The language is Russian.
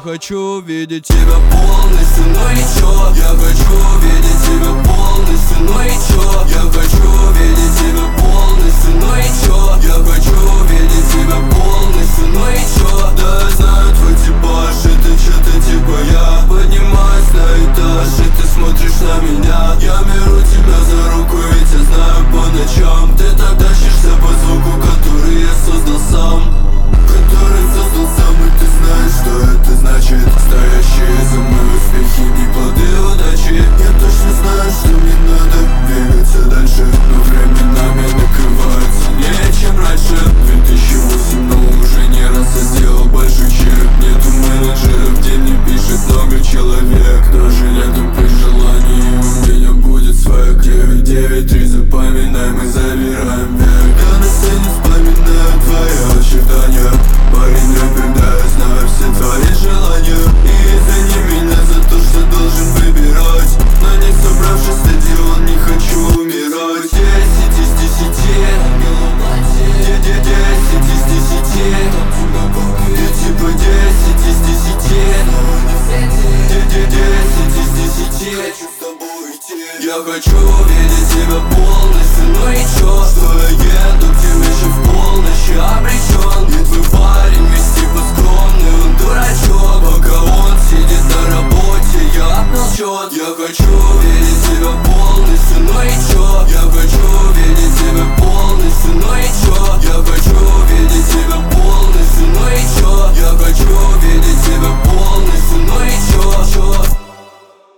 хочу видеть тебя полностью, ну и чё? Я хочу видеть тебя полностью, ну и чё? Я хочу видеть тебя полностью, ну и чё? Я хочу видеть тебя полностью, ну и чё? Да я знаю твой типаж, это что-то типа я поднимаюсь на этаж, и ты смотришь на меня. Я беру тебя за руку, ведь я знаю по ночам ты так тащишься по звуку, который я создал сам. Который создал сам, и ты знаешь, что это значит. Стоящие за мной успехи, не плоды удачи. Я точно знаю, что мне надо двигаться дальше, но временами накрывает сильнее, чем раньше. 2008, но уже не раз я сделал большой чек. Нету менеджеров, в день не пишет много человек. Даже летом при желании у меня будет своя 9-9-3, запоминай, мы забираем век. Я на сцене вспоминаю твои очертания. Парень рэпер, да, я знаю все твои желания. И извини меня за то, что должен выбирать. На них собравшись стадион, не хочу умирать. 10 из 10, 10 из 10, я типа 10 из 10, 10 из 10. Хочу с тобой идти. Я хочу видеть тебя полностью, ну и чё? Что я еду к тебе еще в полночь, я обречен. И твой парень весь типа скромный, он дурачок. Пока он сидит на работе, я молчет. Я хочу видеть тебя полностью, ну и чё?